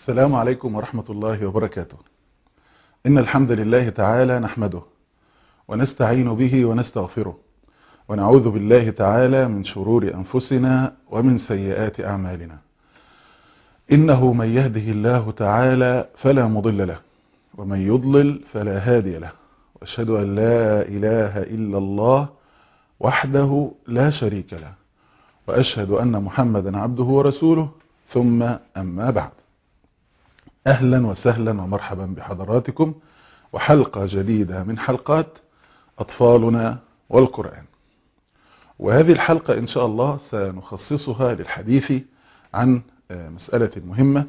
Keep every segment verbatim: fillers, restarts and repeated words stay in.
السلام عليكم ورحمة الله وبركاته. إن الحمد لله تعالى نحمده ونستعين به ونستغفره ونعوذ بالله تعالى من شرور أنفسنا ومن سيئات أعمالنا. إنه من يهده الله تعالى فلا مضل له ومن يضلل فلا هادي له، وأشهد أن لا إله إلا الله وحده لا شريك له، وأشهد أن محمدا عبده ورسوله، ثم أما بعد. أهلا وسهلا ومرحبا بحضراتكم وحلقة جديدة من حلقات أطفالنا والقرآن. وهذه الحلقة إن شاء الله سنخصصها للحديث عن مسألة مهمة،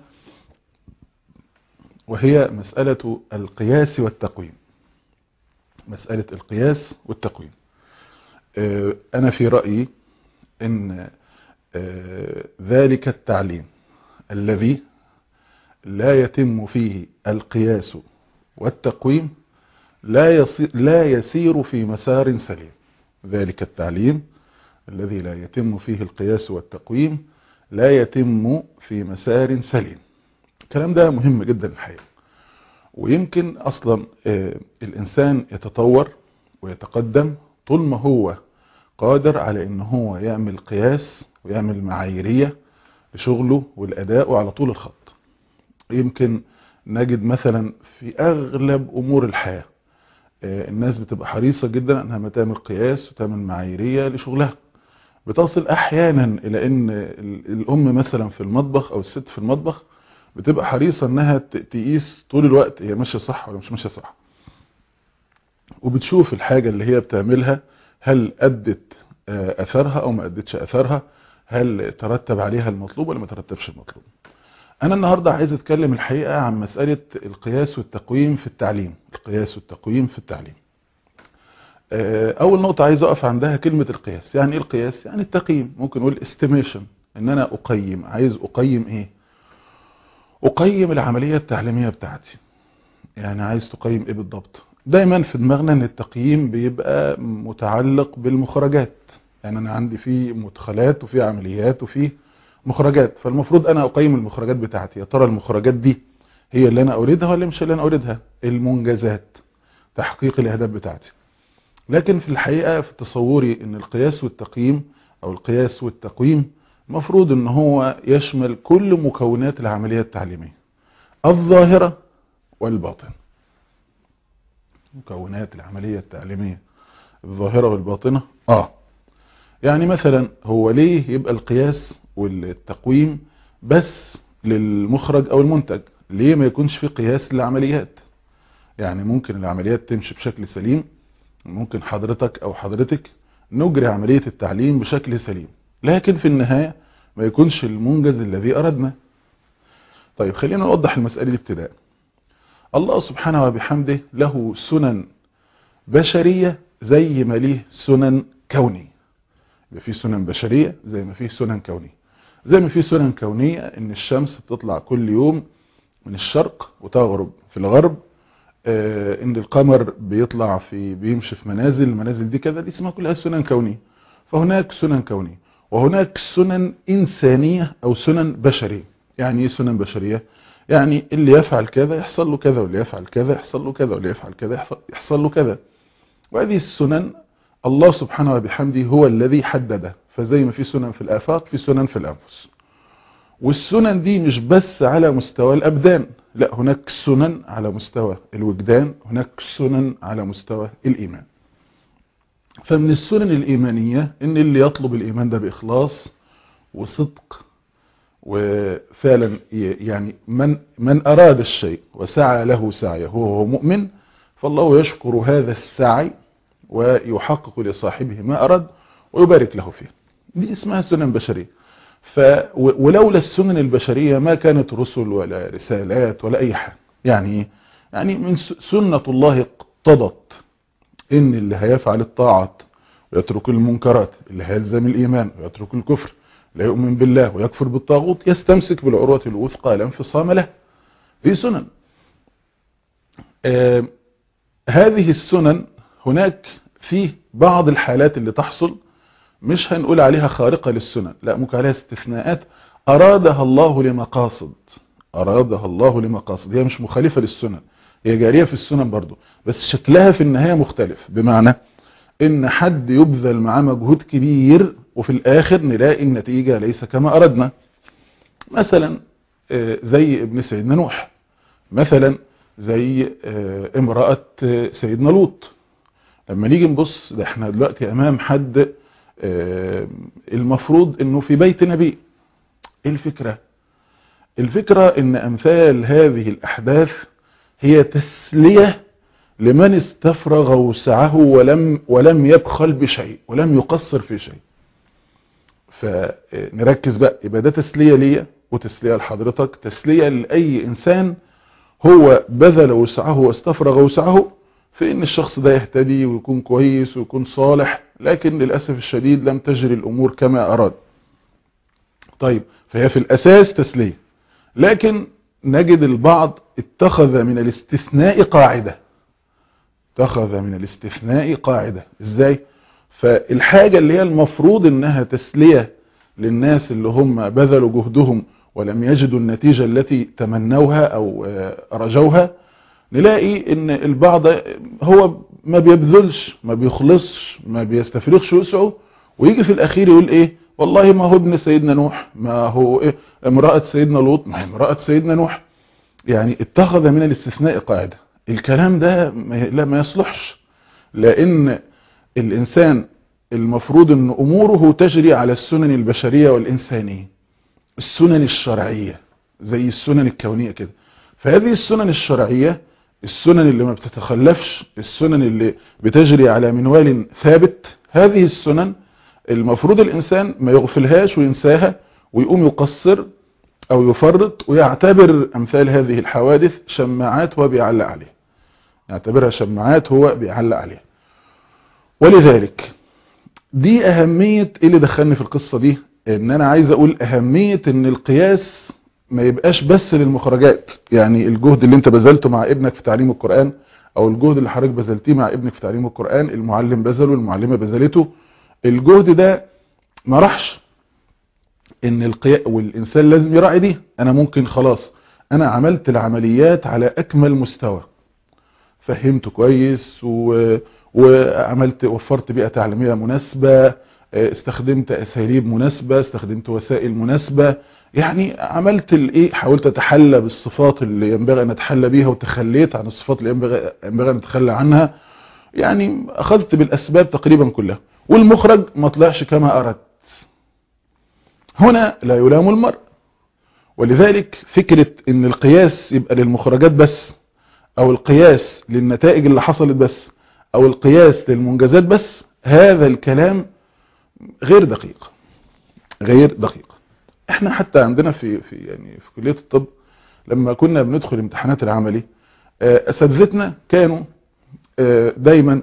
وهي مسألة القياس والتقويم. مسألة القياس والتقويم. أنا في رأيي أن ذلك التعليم الذي لا يتم فيه القياس والتقويم لا لا يسير في مسار سليم. ذلك التعليم الذي لا يتم فيه القياس والتقويم لا يتم في مسار سليم. الكلام ده مهم جدا الحقيقة، ويمكن أصلا الإنسان يتطور ويتقدم طول ما هو قادر على إن هو يعمل قياس ويعمل معاييرية لشغله والأداء على طول الخط. يمكن نجد مثلا في أغلب أمور الحياة الناس بتبقى حريصة جدا أنها ما تعمل قياس وتعمل معاييرية لشغلها. بتصل أحيانا إلى أن الأم مثلا في المطبخ أو الست في المطبخ بتبقى حريصة أنها تقيس طول الوقت هي ماشية صح ولا مش ماشية صح، وبتشوف الحاجة اللي هي بتعملها هل أدت أثرها أو ما أدتش أثرها، هل ترتب عليها المطلوب ولا ما ترتبش المطلوب. أنا النهاردة عايز أتكلم الحقيقة عن مسألة القياس والتقويم في التعليم. القياس والتقويم في التعليم. أول نقطة عايز أقف عندها كلمة القياس. يعني إيه القياس؟ يعني التقييم. ممكن نقول استيميشن، إن أنا أقيم. عايز أقيم إيه؟ أقيم العملية التعليمية بتاعتي. يعني عايز تقيم إيه بالضبط؟ دايما في دماغنا إن التقييم بيبقى متعلق بالمخرجات. يعني أنا عندي فيه مدخلات وفيه عمليات وفيه مخرجات، فالمفروض انا اقيم المخرجات بتاعتي. يا ترى المخرجات دي هي اللي انا اريدها ولا مش اللي انا اريدها؟ المنجزات، تحقيق الاهداف بتاعتي. لكن في الحقيقة في تصوري ان القياس والتقييم او القياس والتقويم المفروض ان هو يشمل كل مكونات العملية التعليمية، الظاهرة والباطن. مكونات العملية التعليمية الظاهرة والباطنة. اه يعني مثلا هو ليه يبقى القياس والتقويم بس للمخرج او المنتج؟ ليه ما يكونش في قياس للعمليات؟ يعني ممكن العمليات تمشي بشكل سليم، ممكن حضرتك او حضرتك نجري عملية التعليم بشكل سليم، لكن في النهاية ما يكونش المنجز الذي اردنا. طيب خلينا نوضح المسألة دي ابتداء. الله سبحانه وبحمده له سنن بشرية زي ما ليه سنن كونية. يبقى في سنن بشرية زي ما فيه سنن كونية. زي ما فيه سنن كونية ان الشمس بتطلع كل يوم من الشرق وتغرب في الغرب، آه ان القمر بيطلع في بيمشي في منازل، المنازل دي كذا، دي اسمها كلها سنن كونية. فهناك سنن كونية وهناك سنن إنسانية او سنن بشرية. يعني ايه سنن بشرية؟ يعني اللي يفعل كذا يحصل له كذا، واللي يفعل كذا يحصل له كذا، واللي يفعل كذا يحصل له كذا. وهذه السنن الله سبحانه وبحمده هو الذي حدده. فزي ما في سنن في الآفاق في سنن في الأنفس. والسنن دي مش بس على مستوى الأبدان، لا، هناك سنن على مستوى الوجدان، هناك سنن على مستوى الإيمان. فمن السنن الإيمانية إن اللي يطلب الإيمان ده بإخلاص وصدق، وفعلا يعني من من أراد الشيء وسعى له سعيه وهو مؤمن، فالله يشكر هذا السعي ويحقق لصاحبه ما أراد ويبارك له فيه. دي اسمها سنن بشرية. ف ولولا السنن البشرية ما كانت رسل ولا رسالات ولا أي حاجة. يعني يعني من سنة الله اقتضت إن اللي هيفعل الطاعات ويترك المنكرات، اللي هيلزم الإيمان ويترك الكفر، لا يؤمن بالله ويكفر بالطاغوت، يستمسك بالعروة الوثقى لا انفصام له. دي سنن. آه هذه السنن هناك في بعض الحالات اللي تحصل مش هنقول عليها خارقة للسنن، لا، ممكن عليها استثناءات أرادها الله لمقاصد أرادها الله لمقاصد، هي مش مخالفة للسنن، هي جارية في السنن برضو، بس شكلها في النهاية مختلف، بمعنى ان حد يبذل معاه مجهود كبير وفي الاخر نلاقي النتيجة ليس كما اردنا. مثلا زي ابن سيدنا نوح، مثلا زي امرأة سيدنا لوط. لما نيجي نبص، ده احنا دلوقتي امام حد المفروض انه في بيت نبي. ايه الفكرة؟ الفكرة ان امثال هذه الاحداث هي تسلية لمن استفرغ وسعه ولم ولم يبخل بشيء ولم يقصر في شيء. فنركز بقى، يبقى ده تسلية ليا وتسلية لحضرتك، تسلية لأي إنسان هو بذل وسعه واستفرغ وسعه في إن الشخص ده يهتدي ويكون كويس ويكون صالح، لكن للأسف الشديد لم تجري الأمور كما أراد. طيب، فهي في الأساس تسلية، لكن نجد البعض اتخذ من الاستثناء قاعدة اتخذ من الاستثناء قاعدة. ازاي؟ فالحاجة اللي هي المفروض انها تسلية للناس اللي هم بذلوا جهدهم ولم يجدوا النتيجة التي تمنوها او رجوها، نلاقي ان البعض هو ما بيبذلش، ما بيخلصش، ما بيستفرغش وسعه، ويجي في الاخير يقول ايه؟ والله ما هو ابن سيدنا نوح، ما هو إيه؟ امرأة سيدنا لوط، ما هي امرأة سيدنا نوح. يعني اتخذ من الاستثناء قاعدة. الكلام ده لا ما يصلحش، لان الانسان المفروض ان اموره تجري على السنن البشرية والانسانية، السنن الشرعية زي السنن الكونية كده. فهذه السنن الشرعية، السنن اللي ما بتتخلفش، السنن اللي بتجري على منوال ثابت، هذه السنن المفروض الانسان ما يغفلهاش وينساها ويقوم يقصر او يفرط، ويعتبر امثال هذه الحوادث شماعات هو بيعلق عليها، يعتبرها شماعات هو بيعلق عليها. ولذلك دي اهمية ايه اللي دخلني في القصة دي، ان انا عايز اقول اهمية ان القياس ما يبقاش بس للمخرجات. يعني الجهد اللي انت بذلته مع ابنك في تعليم القرآن، او الجهد اللي حضرتك بذلتيه مع ابنك في تعليم القرآن، المعلم بذله، المعلمة بذلته، الجهد ده ما راحش. ان القياس والانسان لازم يراعي دي. انا ممكن خلاص انا عملت العمليات على اكمل مستوى، فهمت كويس و... وعملت وفرت بيئة تعليمية مناسبة، استخدمت اساليب مناسبة، استخدمت وسائل مناسبة، يعني عملت الايه، حاولت اتحلى بالصفات اللي ينبغي ان اتحلى بيها، وتخليت عن الصفات اللي ينبغي ينبغي ان اتخلى عنها. يعني اخذت بالاسباب تقريبا كلها، والمخرج ما طلعش كما اردت. هنا لا يلام المرء. ولذلك فكرة ان القياس يبقى للمخرجات بس، او القياس للنتائج اللي حصلت بس، او القياس للمنجزات بس، هذا الكلام غير دقيق، غير دقيق. احنا حتى عندنا في في يعني في كلية الطب لما كنا بندخل امتحانات العملي، اساتذتنا كانوا دايما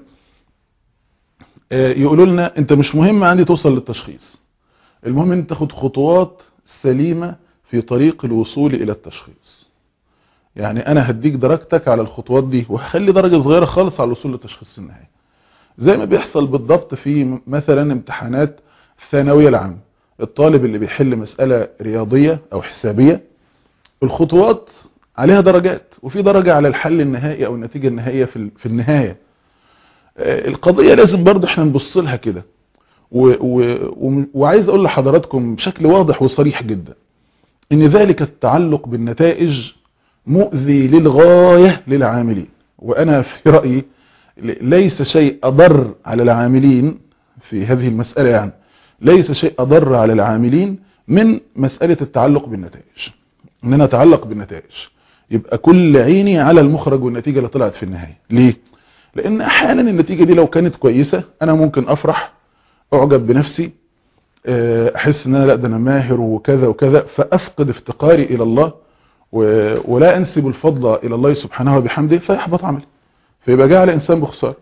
يقولوا لنا انت مش مهم عندي توصل للتشخيص، المهم ان تاخد خطوات سليمة في طريق الوصول الى التشخيص. يعني انا هديك درجتك على الخطوات دي، وهخلي درجة صغيرة خالص على الوصول للتشخيص النهائي، زي ما بيحصل بالضبط في مثلا امتحانات الثانوية العامة. الطالب اللي بيحل مسألة رياضية او حسابية، الخطوات عليها درجات، وفي درجة على الحل النهائي او النتيجة النهائية في في النهاية. القضية لازم برضو احنا نبص لها كده، و و وعايز اقول لحضراتكم بشكل واضح وصريح جدا ان ذلك التعلق بالنتائج مؤذي للغاية للعاملين. وانا في رأيي ليس شيء اضر على العاملين في هذه المسألة، يعني ليس شيء اضر على العاملين من مسألة التعلق بالنتائج. ان انا اتعلق بالنتائج يبقى كل عيني على المخرج والنتيجة اللي طلعت في النهاية. ليه؟ لان احيانا النتيجة دي لو كانت كويسة انا ممكن افرح، اعجب بنفسي، احس ان انا لا ده انا ماهر وكذا وكذا، فافقد افتقاري الى الله ولا انسب الفضل الى الله سبحانه وبحمده، فيحبط عملي، فيبقى جاء على انسان بخسارة.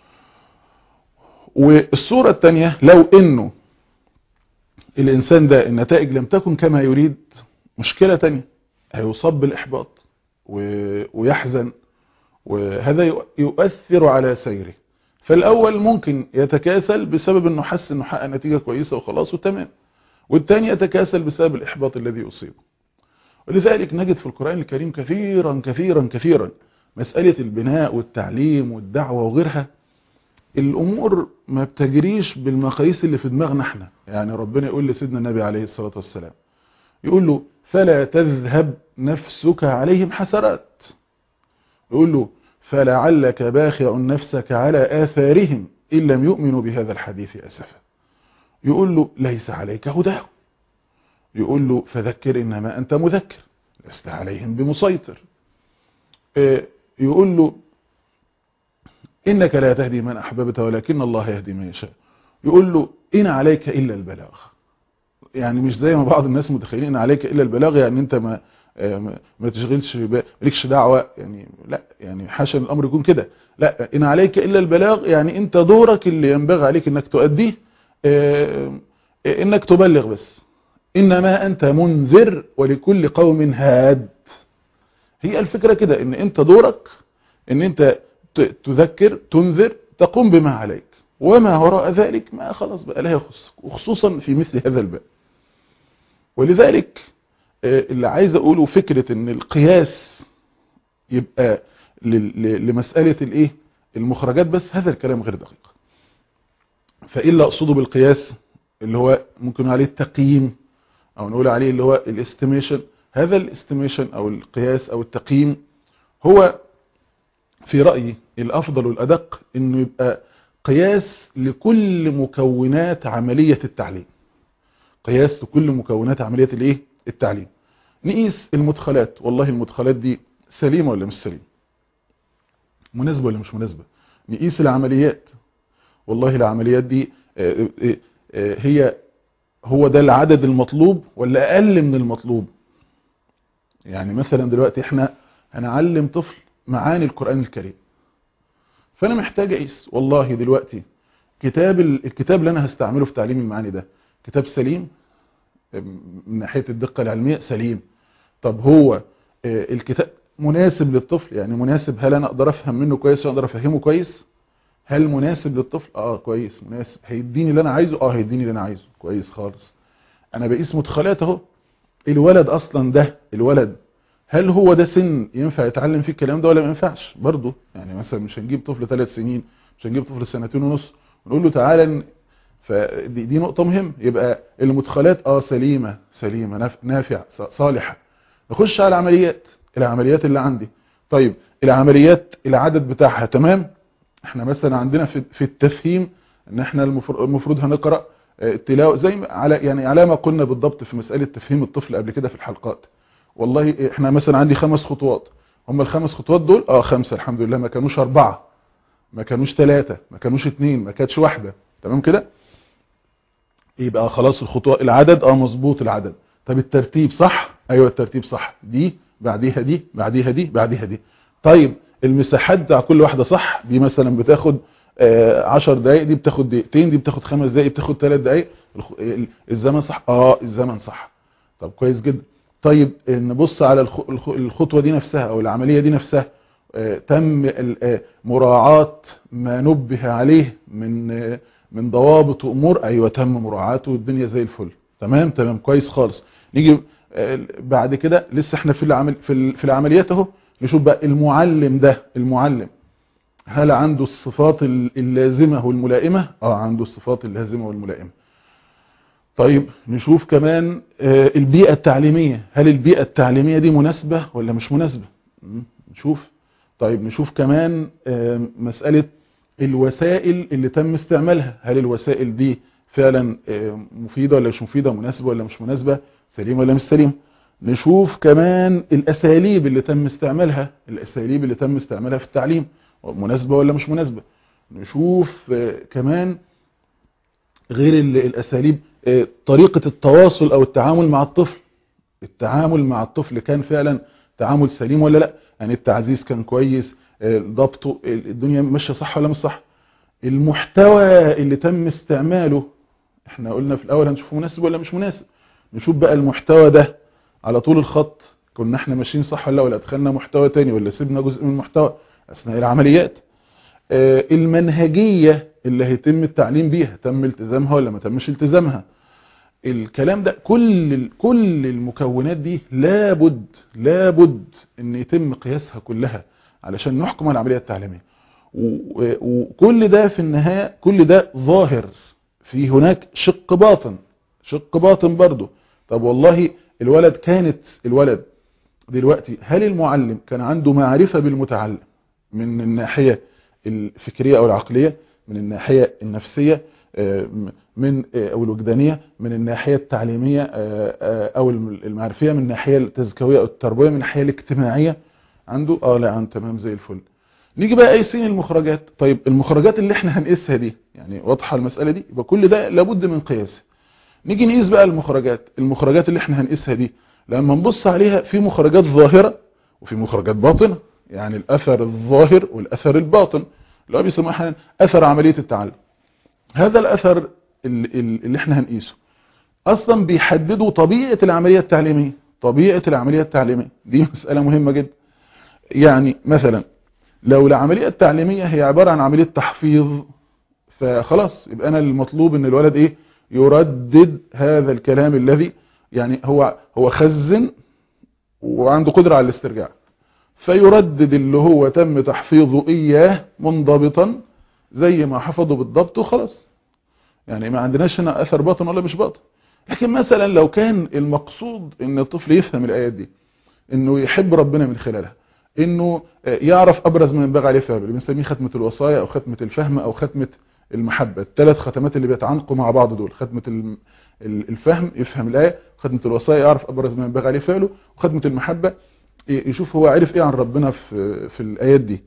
والصورة الثانية، لو انه الانسان ده النتائج لم تكن كما يريد، مشكلة تانية، هيصاب بالاحباط ويحزن، وهذا يؤثر على سيره. فالاول ممكن يتكاسل بسبب انه حس انه حقق نتيجة كويسة وخلاص وتمام، والتاني يتكاسل بسبب الاحباط الذي يصيبه. ولذلك نجد في القرآن الكريم كثيرا كثيرا كثيرا مسألة البناء والتعليم والدعوة وغيرها، الأمور ما بتجريش بالمقاييس اللي في دماغنا احنا. يعني ربنا يقول لسيدنا النبي عليه الصلاة والسلام، يقول له فلا تذهب نفسك عليهم حسرات، يقول له فلعلك باخع نفسك على آثارهم إن لم يؤمنوا بهذا الحديث أسفا، يقول له ليس عليك هداهم، يقول له فذكر إنما أنت مذكر لست عليهم بمسيطر، يقول له إنك لا تهدي من أحببت ولكن الله يهدي من يشاء، يقول له إن عليك إلا البلاغ. يعني مش زي ما بعض الناس متخيلين إن عليك إلا البلاغ يعني أنت ما ما تشغلش مالكش دعوة، يعني لا، يعني حاشا الأمر يكون كده، لا، إن عليك إلا البلاغ يعني أنت دورك اللي ينبغي عليك إنك تؤديه إنك تبلغ بس، إنما أنت منذر ولكل قوم هاد. هي الفكرة كده، إن أنت دورك إن أنت تذكر تنذر تقوم بما عليك، وما وراء ذلك ما خلاص بقى لا يخصك، وخصوصا في مثل هذا الباب. ولذلك اللي عايز أقوله فكرة إن القياس يبقى لمسألة الإيه المخرجات بس، هذا الكلام غير دقيق. فإلا أقصده بالقياس اللي هو ممكن عليه التقييم أو نقول عليه اللي هو الاستيميشن. هذا الاستيميشن أو القياس أو التقييم هو في رأيي الأفضل والأدق إنه يبقى قياس لكل مكونات عملية التعليم، قياس لكل مكونات عملية الإيه التعليم. نقيس المدخلات، والله المدخلات دي سليمة ولا مش سليمة، مناسبة ولا مش مناسبة. نقيس العمليات، والله العمليات دي هي هو ده العدد المطلوب ولا أقل من المطلوب. يعني مثلا دلوقتي احنا هنعلم طفل معاني القرآن الكريم، فأنا محتاج أقيس والله دلوقتي كتاب الكتاب اللي أنا هستعمله في تعليم المعاني ده كتاب سليم من ناحية الدقة العلمية، سليم. طب هو الكتاب مناسب للطفل، يعني مناسب، هل أنا أقدر أفهم منه كويس وأقدر أفهمه كويس؟ هل مناسب للطفل؟ آه كويس مناسب. هيديني اللي أنا عايزه؟ آه هيديني اللي أنا عايزه كويس خالص. أنا بقيس مدخلات أهو. الولد أصلا ده الولد هل هو ده سن ينفع يتعلم فيه الكلام ده ولا ما ينفعش؟ برضه يعني مثلا مش هنجيب طفل ثلاث سنين، مش هنجيب طفل سنتين ونص ونقول له تعالى. فدي دي نقطة مهمة. يبقى المدخلات اه سليمة سليمة نافعة صالحة. نخش على العمليات، العمليات اللي عندي. طيب العمليات العدد بتاعها تمام. احنا مثلا عندنا في في التفهيم ان احنا المفروض هنقرأ التلاوة زي على يعني على ما قلنا بالضبط في مسألة تفهيم الطفل قبل كده في الحلقات. والله احنا مثلا عندي خمس خطوات، هم الخمس خطوات دول اه خمسة الحمد لله، ما كانوش اربعة، ما كانوش ثلاثة، ما كانوش اتنين، ما كانتش واحدة، تمام كده. يبقى خلاص الخطوات العدد اه مظبوط العدد. طب الترتيب صح؟ ايوه الترتيب صح، دي بعديها دي بعديها دي بعديها دي. طيب المساحات بتاع كل واحدة صح، دي مثلا بتاخد آه عشر دقايق، دي بتاخد دقيقتين، دي بتاخد خمس دقايق، بتاخد ثلاث دقايق. الزمن صح؟ اه الزمن صح. طب كويس جدا. طيب نبص على الخطوة دي نفسها او العملية دي نفسها، آه تم مراعاة ما نبه عليه من آه من ضوابط وامور، ايوه تم مراعاته والدنيا زي الفل، تمام تمام كويس خالص. نيجي آه بعد كده لسه احنا في العمل في, في العمليات اهو، نشوف بقى المعلم ده، المعلم هل عنده الصفات اللازمة والملائمة؟ اه عنده الصفات اللازمة والملائمة. طيب نشوف كمان البيئة التعليمية، هل البيئة التعليمية دي مناسبة ولا مش مناسبة؟ نشوف. طيب نشوف كمان مسألة الوسائل اللي تم استعمالها، هل الوسائل دي فعلا مفيدة ولا مش مفيدة، مناسبة ولا مش مناسبة، سليمة ولا مش سليمة. نشوف كمان الأساليب اللي تم استعمالها، الأساليب اللي تم استعمالها في التعليم مناسبة ولا مش مناسبة. نشوف كمان غير الأساليب طريقة التواصل أو التعامل مع الطفل، التعامل مع الطفل كان فعلا تعامل سليم ولا لا، يعني التعزيز كان كويس، ضبطه الدنيا ماشية صح ولا مش صح. المحتوى اللي تم استعماله احنا قلنا في الأول هنشوفه مناسب ولا مش مناسب. نشوف بقى المحتوى ده على طول الخط كنا احنا ماشيين صح ولا ولا ادخلنا محتوى تاني ولا سيبنا جزء من المحتوى أثناء العمليات. المنهجية اللي هيتم التعليم بيها تم التزامها ولا ما تمش التزامها. الكلام ده كل كل المكونات دي لابد لابد ان يتم قياسها كلها علشان نحكم على العملية التعليمية. وكل ده في النهاية كل ده ظاهر، في هناك شق باطن، شق باطن برضه. طب والله الولد كانت الولد دلوقتي، هل المعلم كان عنده معرفة بالمتعلم من الناحية الفكرية او العقلية، من الناحية النفسية من او الوجدانية، من الناحية التعليمية او المعرفية، من الناحية التزكوية او التربوية، من الناحية الاجتماعية عنده؟ اه لا، عن تمام زي الفل. نيجي بقى قايسين المخرجات. طيب المخرجات اللي احنا هنقيسها دي، يعني واضحة المسألة دي، يبقى كل ده لابد من قياسه. نيجي نقيس بقى المخرجات المخرجات اللي احنا هنقيسها دي، لما نبص عليها في مخرجات ظاهرة وفي مخرجات باطنة، يعني الاثر الظاهر والاثر الباطن اللي هو بيسموه احيانا اثر عملية التعلم. هذا الاثر اللي, اللي احنا هنقيسه اصلا بيحددوا طبيعة العملية التعليمية. طبيعة العملية التعليمية دي مسألة مهمة جدا. يعني مثلا لو العملية التعليمية هي عبارة عن عملية تحفيظ، فخلاص يبقى انا المطلوب ان الولد ايه؟ يردد هذا الكلام الذي يعني هو هو خزن وعنده قدرة على الاسترجاع، فيردد اللي هو تم تحفيظه اياه منضبطا زي ما حفظه بالضبط وخلاص. يعني ما عندناش هنا اثر باطن ولا مش باطن. لكن مثلا لو كان المقصود ان الطفل يفهم الايات دي، انه يحب ربنا من خلالها، انه يعرف ابرز ما ينبغي عليه فعله، اللي بنسميه ختمة الوصايا او ختمة الفهم او ختمة المحبة، الثلاث ختمات اللي بيتعانقوا مع بعض دول، ختمة الفهم يفهم الآية، ختمة الوصايا يعرف ابرز ما ينبغي عليه فعله، وختمة المحبة يشوف هو عرف ايه عن ربنا في في الايات دي.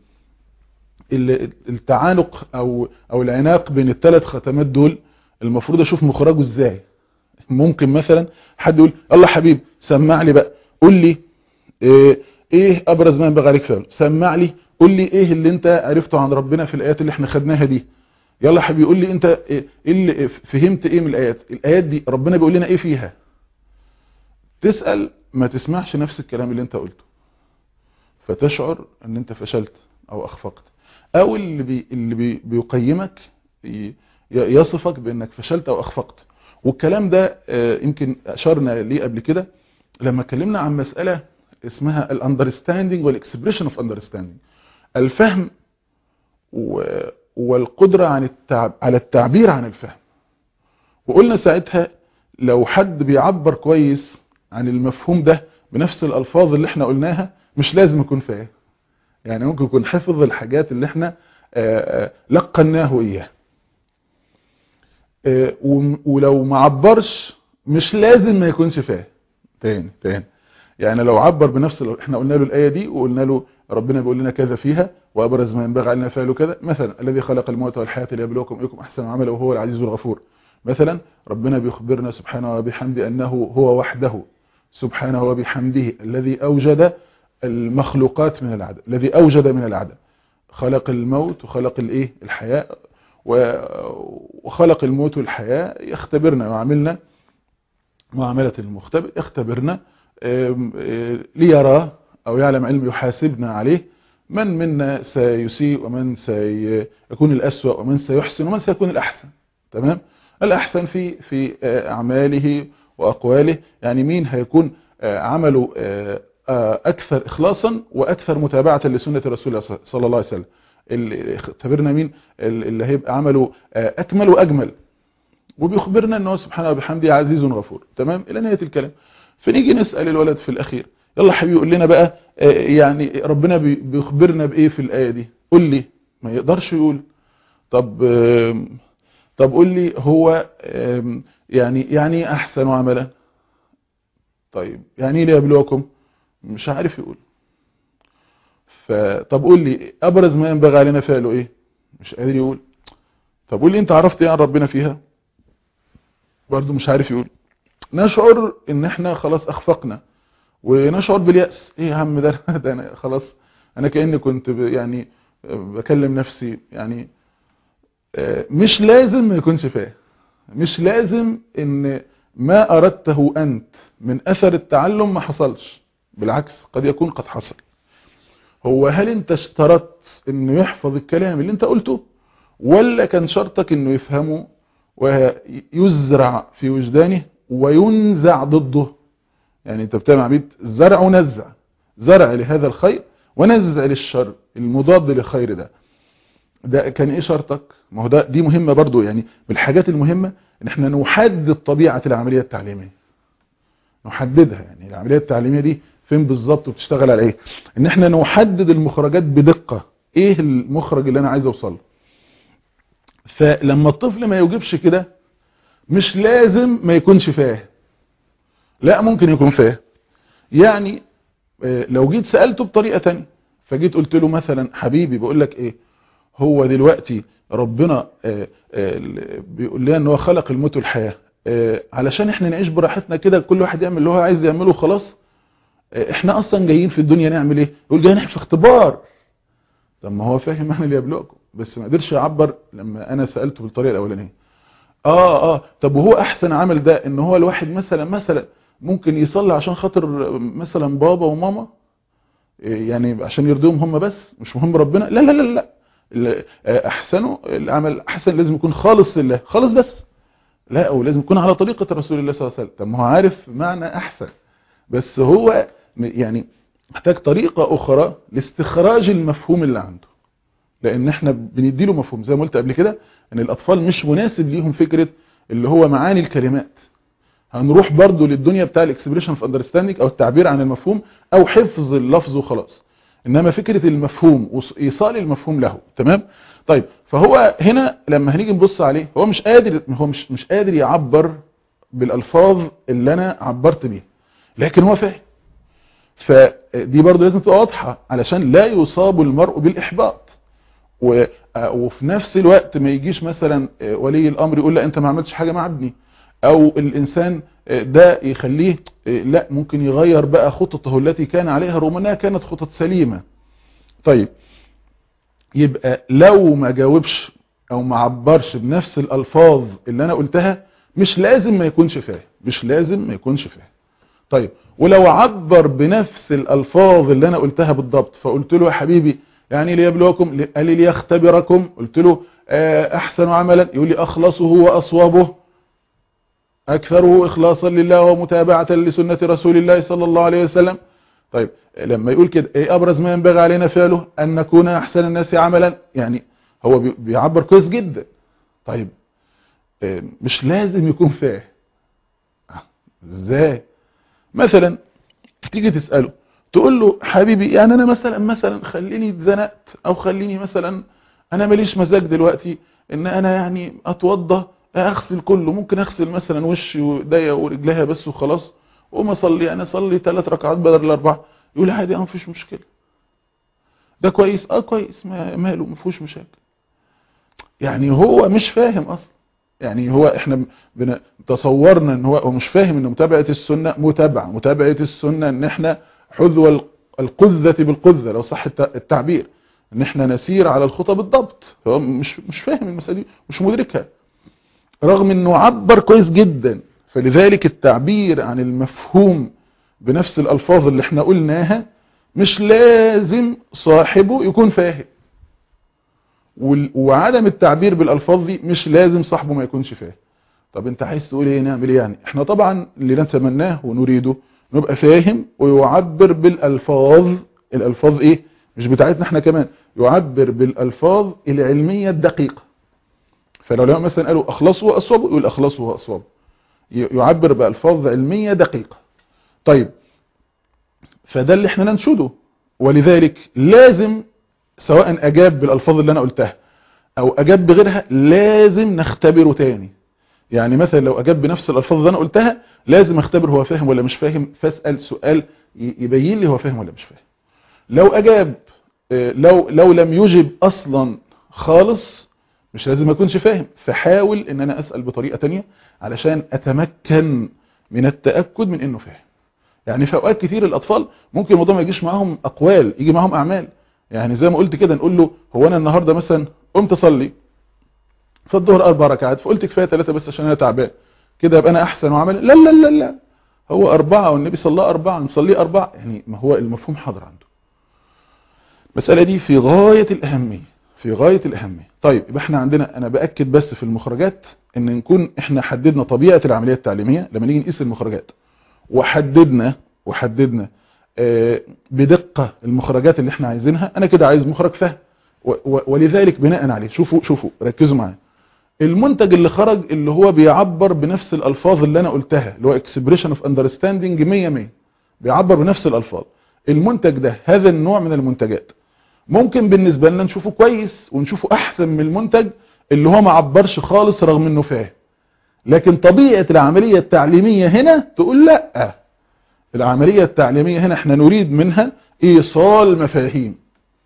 التعانق او او العناق بين الثلاث ختمات دول المفروض اشوف مخرجه ازاي. ممكن مثلا حد يقول الله حبيب سمع لي بقى، قول لي ايه, إيه ابرز ما ينبغي عليك فعله، سمع لي قول لي ايه اللي انت عرفته عن ربنا في الايات اللي احنا خدناها دي. يلا حبيبي قول لي انت ايه اللي فهمت ايه من الايات، الايات دي ربنا بيقول لنا ايه فيها. تسأل ما تسمعش نفس الكلام اللي انت قلته، فتشعر ان انت فشلت او اخفقت، او اللي بي اللي بي بيقيمك يصفك بانك فشلت او اخفقت. والكلام ده يمكن اشرنا ليه قبل كده لما اتكلمنا عن مسألة اسمها الاندرستاندينج والاكسبريشن اوف اندرستاندينج، الفهم والقدرة عن التعب على التعبير عن الفهم. وقلنا ساعتها لو حد بيعبر كويس عن المفهوم ده بنفس الالفاظ اللي احنا قلناها مش لازم يكون فاهم، يعني ممكن يكون حفظ الحاجات اللي احنا لقناه اياه. ولو ما عبرش مش لازم ما يكونش فاهم. تاني تاني يعني لو عبر بنفس احنا قلنا له الآية دي وقلنا له ربنا بيقول لنا كذا فيها وابرز ما ينبغي علينا فعله كذا، مثلا الذي خلق الموت والحياة ليبلوكم ايكم احسن عملا وهو العزيز الغفور. مثلا ربنا بيخبرنا سبحانه وبحمده انه هو وحده سبحانه وبحمده الذي اوجد المخلوقات من العدم، الذي اوجد من العدم، خلق الموت وخلق الايه الحياة، وخلق الموت والحياة يختبرنا وعملنا معاملة المختبر، يختبرنا ليرى أو يعلم علم يحاسبنا عليه من منا سيسيء ومن سيكون الأسوأ ومن سيحسن ومن سيكون الأحسن. تمام؟ الأحسن في في أعماله وأقواله، يعني مين هيكون عمله أكثر إخلاصا وأكثر متابعة لسنة رسول الله صلى الله عليه وسلم. اللي اختبرنا مين اللي هيبقى عمله أكمل وأجمل، وبيخبرنا أنه سبحانه وبحمده عزيز غفور. تمام؟ إلى نهاية الكلام. فنيجي نسأل الولد في الأخير يلا حبيبي قول لنا بقى يعني ربنا بيخبرنا بإيه في الآية دي، قول لي. ما يقدرش يقول. طب طب قول لي هو يعني يعني أحسن عملا. طيب يعني ايه ليبلوكم؟ مش عارف يقول. فطب قول لي أبرز ما ينبغي علينا فعله إيه؟ مش قادر يقول. طب قول لي أنت عرفت إيه عن ربنا فيها؟ برضو مش عارف يقول. نشعر ان احنا خلاص اخفقنا ونشعر باليأس. ايه يا عم ده, ده أنا خلاص انا كأني كنت يعني بكلم نفسي. يعني مش لازم ما يكونش فاهم، مش لازم ان ما اردته انت من اثر التعلم ما حصلش، بالعكس قد يكون قد حصل. هو هل انت اشترطت انه يحفظ الكلام اللي انت قلته، ولا كان شرطك انه يفهمه ويزرع في وجدانه وينزع ضده. يعني انت بتعمل عمليه زرع ونزع، زرع لهذا الخير ونزع للشر المضاد للخير ده. ده كان ايه شرطك؟ ما هو ده دي مهمه برضو، يعني من الحاجات المهمه ان احنا نحدد طبيعه العمليه التعليميه، نحددها. يعني العمليه التعليميه دي فين بالظبط وبتشتغل على ايه؟ ان احنا نحدد المخرجات بدقه، ايه المخرج اللي انا عايز اوصله. فلما الطفل ما يوجبش كده، مش لازم ما يكونش فاهم، لا ممكن يكون فاهم. يعني لو جيت سألته بطريقة تانية، فجيت قلت له مثلا حبيبي بقول لك ايه، هو دلوقتي ربنا بيقول لنا ان هو خلق الموت والحياة علشان احنا نعيش براحتنا كده، كل واحد يعمل اللي هو عايز يعمله خلاص؟ احنا اصلا جايين في الدنيا نعمل ايه؟ يقول جايين في اختبار. طب ما هو فاهم احنا اللي يبلغكم، بس ما قدرش يعبر لما انا سألته بالطريقة الاولانية. اه اه طب وهو احسن عمل ده ان هو الواحد مثلا مثلا ممكن يصلي عشان خاطر مثلا بابا وماما، يعني عشان يرضيهم هم بس، مش مهم ربنا؟ لا لا لا لا، احسنوا العمل احسن لازم يكون خالص لله، خالص بس، لا او لازم يكون على طريقة رسول الله صلى الله عليه وسلم. طب ما هو عارف معنى احسن، بس هو يعني محتاج طريقة اخرى لاستخراج المفهوم اللي عنده، لان احنا بنديله مفهوم زي ما قلت قبل كده ان الاطفال مش مناسب ليهم فكرة اللي هو معاني الكلمات. هنروح برضو للدنيا بتاع الاكسبريشن في اندرستاندينج او التعبير عن المفهوم او حفظ اللفظ وخلاص، انما فكرة المفهوم وايصال المفهوم له. تمام؟ طيب فهو هنا لما هنيجي نبص عليه، هو مش قادر هو مش مش قادر يعبر بالالفاظ اللي انا عبرت بيها، لكن هو فاهم. فدي برضو لازم تبقى واضحة علشان لا يصاب المرء بالاحباط. وفي نفس الوقت ما يجيش مثلا ولي الامر يقول لا انت ما عملتش حاجة مع ابني، او الانسان ده يخليه لا ممكن يغير بقى خططه التي كان عليها رغم انها كانت خطط سليمة. طيب يبقى لو ما جاوبش او ما عبرش بنفس الالفاظ اللي انا قلتها، مش لازم ما يكونش فاهم، مش لازم ما يكونش فاهم. طيب ولو عبر بنفس الالفاظ اللي انا قلتها بالضبط، فقلت له يا حبيبي يعني ليبلوكم، قال لي ليختبركم، قلت له احسن عملا، يقول لي اخلصه واصوبه، اكثره اخلاصا لله ومتابعة لسنة رسول الله صلى الله عليه وسلم. طيب لما يقول كده ايه ابرز ما ينبغي علينا فعله؟ ان نكون احسن الناس عملا. يعني هو بيعبر كويس جدا. طيب مش لازم يكون فاهم. ازاي؟ مثلا تيجي تسأله تقول له حبيبي يعني انا مثلا مثلا خليني اتزنقت، او خليني مثلا انا ماليش مزاج دلوقتي ان انا يعني اتوضى اغسل كله، ممكن اغسل مثلا وشي وايديا ورجليها بس وخلاص، وما اصلي انا اصلي ثلاث ركعات بدل الاربعه. يقول لي عادي اه مفيش مشكله، ده كويس اه كويس، ما ماله ما فيهوش مشاكل. يعني هو مش فاهم اصلا. يعني هو احنا تصورنا ان هو مش فاهم ان متابعه السنه متابعه متابعه السنه ان احنا حذو القذة بالقذة لو صح التعبير، ان احنا نسير على الخطى بالضبط. هو مش مش فاهم المسألة دي، مش مدركها، رغم انه عبر كويس جدا. فلذلك التعبير عن المفهوم بنفس الالفاظ اللي احنا قلناها مش لازم صاحبه يكون فاهم، وعدم التعبير بالالفاظ دي مش لازم صاحبه ما يكونش فاهم. طب انت عايز تقول ايه؟ نعمل ايه يعني؟ احنا طبعا اللي نتمناه ونريده نبقى فاهم ويعبر بالالفاظ، الالفاظ ايه مش بتاعتنا احنا كمان، يعبر بالالفاظ العلمية الدقيقة. فلو لو مثلا قالوا اخلصوا واصوبوا، يقول اخلصوا واصوبوا، يعبر بألفاظ علمية دقيقة. طيب فده اللي احنا ننشده. ولذلك لازم سواء اجاب بالألفاظ اللي انا قلتها او اجاب بغيرها لازم نختبره تاني. يعني مثلا لو اجاب بنفس الألفاظ اللي انا قلتها لازم اختبر هو فاهم ولا مش فاهم، فاسأل سؤال يبين لي هو فاهم ولا مش فاهم. لو اجاب لو لو لم يجب اصلا خالص مش لازم ما يكونش فاهم، فحاول ان انا اسأل بطريقة تانية علشان اتمكن من التأكد من انه فاهم. يعني في اوقات كتير الاطفال ممكن الموضوع ما يجيش معاهم اقوال، يجي معاهم اعمال. يعني زي ما قلت كده نقول له هو انا النهاردة مثلا قمت اصلي في الظهر اربع ركعات، فقلت كفاية ثلاثة بس عشان انا تعبان كده يبقى انا احسن وعمل. لا لا لا لا، هو اربعة والنبي صلى الله اربعة نصلي اربعة، يعني ما هو المفهوم حاضر عنده. المسألة دي في غاية الاهمية، في غاية الأهمية. طيب يبقى احنا عندنا، انا بأكد بس في المخرجات ان نكون احنا حددنا طبيعة العملية التعليمية لما نيجي نقيس المخرجات، وحددنا وحددنا آه بدقة المخرجات اللي احنا عايزينها. انا كده عايز مخرج فهم، ولذلك بناء عليه شوفوا شوفوا ركزوا معايا، المنتج اللي خرج اللي هو بيعبر بنفس الالفاظ اللي انا قلتها، اللي هو expression of understanding مية مية، بيعبر بنفس الالفاظ. المنتج ده، هذا النوع من المنتجات ممكن بالنسبة لنا نشوفه كويس ونشوفه احسن من المنتج اللي هو ما عبرش خالص رغم انه فاهم. لكن طبيعة العملية التعليمية هنا تقول لا، العملية التعليمية هنا احنا نريد منها ايصال مفاهيم،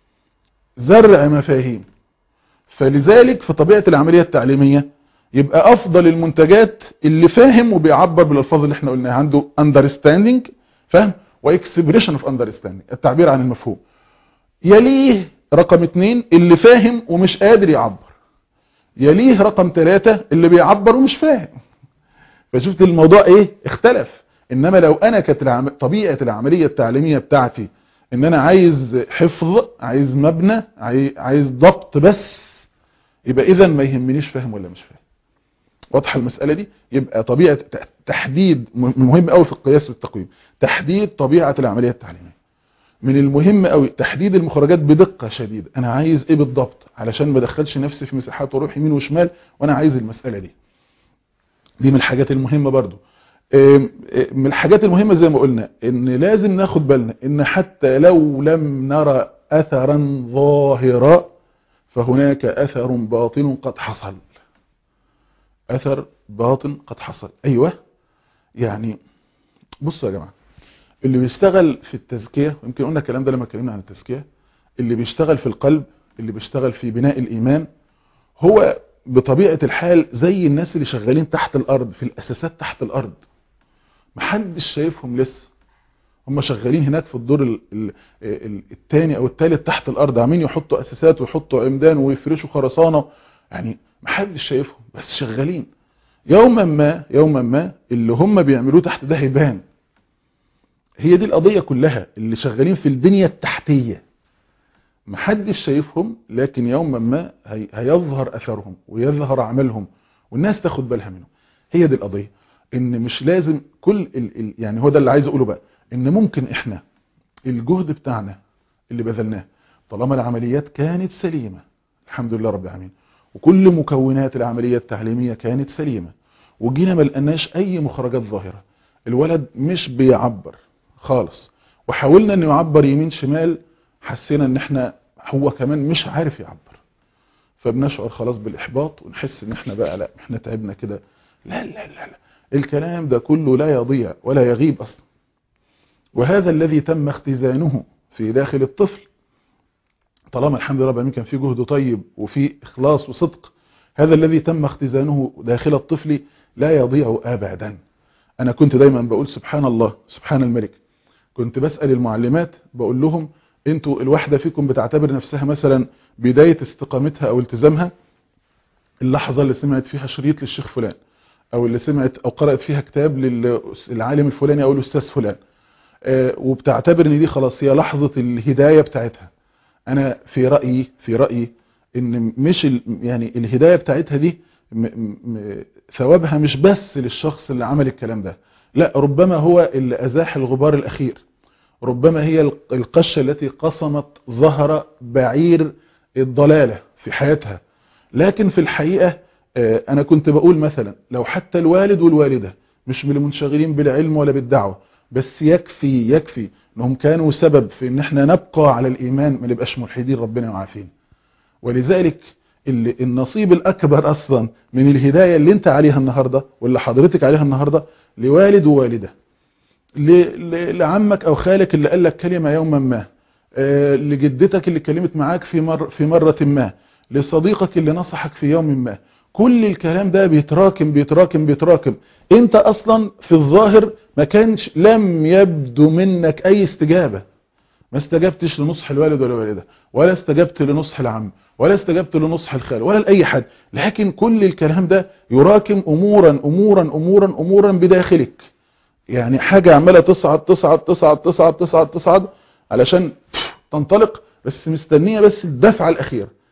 زرع مفاهيم. فلذلك في طبيعة العملية التعليمية يبقى افضل المنتجات اللي فاهم وبيعبر بالالفاظ اللي احنا قلناها، عنده understanding فهم واكسبريشن اوف understanding التعبير عن المفهوم. يليه رقم اتنين اللي فاهم ومش قادر يعبر، يليه رقم ثلاثة اللي بيعبر ومش فاهم. فشفت الموضوع ايه اختلف. انما لو انا كانت العم... طبيعة العملية التعليمية بتاعتي ان انا عايز حفظ، عايز مبنى، عاي... عايز ضبط بس، يبقى اذا ما يهمنيش فاهم ولا مش فاهم. واضحه المسألة دي؟ يبقى طبيعة تحديد مهم قوي في القياس والتقويم، تحديد طبيعة العملية التعليمية. من المهم قوي تحديد المخرجات بدقة شديدة، انا عايز ايه بالضبط علشان ما ادخلش نفسي في مساحات واروح يمين وشمال وانا عايز المسألة دي. دي من الحاجات المهمة برضو. من الحاجات المهمة زي ما قلنا ان لازم ناخد بالنا ان حتى لو لم نرى اثرا ظاهرا فهناك اثر باطن قد حصل. اثر باطن قد حصل. ايوه، يعني بصوا يا جماعة، اللي بيشتغل في التزكية، ويمكن قلنا الكلام ده لما اتكلمنا عن التزكية، اللي بيشتغل في القلب، اللي بيشتغل في بناء الإيمان، هو بطبيعة الحال زي الناس اللي شغالين تحت الأرض في الأساسات تحت الأرض. محدش شايفهم لسه، هم شغالين هناك في الدور الثاني أو الثالث تحت الأرض، عاملين يحطوا أساسات ويحطوا عمدان ويفرشوا خرسانة، يعني محدش شايفهم بس شغالين. يوما ما يوما ما اللي هم بيعملوه تحت ده هيبان. هي دي القضية كلها، اللي شغالين في البنية التحتية محدش شايفهم، لكن يوما ما هي هيظهر أثرهم ويظهر عملهم والناس تاخد بالها منهم. هي دي القضية، ان مش لازم كل ال ال يعني هو ده اللي عايز اقوله بقى، ان ممكن احنا الجهد بتاعنا اللي بذلناه طالما العمليات كانت سليمة الحمد لله رب العالمين، وكل مكونات العملية التعليمية كانت سليمة، وجينا ما لقناش اي مخرجات ظاهرة، الولد مش بيعبر خالص، وحاولنا انه يعبر يمين شمال، حسينا ان احنا هو كمان مش عارف يعبر، فبنشعر خلاص بالاحباط ونحس ان احنا بقى لا احنا تعبنا كده. لا لا لا لا، الكلام ده كله لا يضيع ولا يغيب اصلا. وهذا الذي تم اختزانه في داخل الطفل، طالما الحمد لله رب العالمين كان في جهد طيب وفي اخلاص وصدق، هذا الذي تم اختزانه داخل الطفل لا يضيع ابدا. انا كنت دايما بقول سبحان الله سبحان الملك، كنت بسأل المعلمات بقول لهم انتوا الواحدة فيكم بتعتبر نفسها مثلا بداية استقامتها او التزامها اللحظة اللي سمعت فيها شريط للشيخ فلان، او اللي سمعت او قرأت فيها كتاب للعالم الفلاني او الاستاذ فلان، آه وبتعتبر ان دي خلاص هي لحظة الهداية بتاعتها. انا في رأيي في رأيي ان مش يعني الهداية بتاعتها دي م م ثوابها مش بس للشخص اللي عمل الكلام ده، لا، ربما هو اللي ازاح الغبار الاخير، ربما هي القشة التي قصمت ظهر بعير الضلالة في حياتها. لكن في الحقيقة انا كنت بقول مثلا لو حتى الوالد والوالدة مش من المنشغلين بالعلم ولا بالدعوة، بس يكفي يكفي انهم كانوا سبب في ان احنا نبقى على الايمان، ما نبقاش ملحدين، ربنا يعافينا. ولذلك النصيب الاكبر اصلا من الهداية اللي انت عليها النهاردة واللي حضرتك عليها النهاردة لوالد ووالدة، لعمك او خالك اللي قال لك كلمة يوما ما، لجدتك اللي كلمت معاك في مر في مرة ما، لصديقك اللي نصحك في يوم ما، كل الكلام ده بيتراكم بيتراكم بيتراكم. انت اصلا في الظاهر ما كانش لم يبدو منك اي استجابة، ما استجبتش لنصح الوالد ولا الوالدة، ولا استجبت لنصح العم، ولا استجبت لنصح الخال، ولا لأي حد، لكن كل الكلام ده يراكم امورا امورا امورا امورا بداخلك، يعني حاجة عمالة تصعد تصعد تصعد تصعد تصعد تصعد علشان تنطلق، بس مستنية بس الدفعة الأخيرة،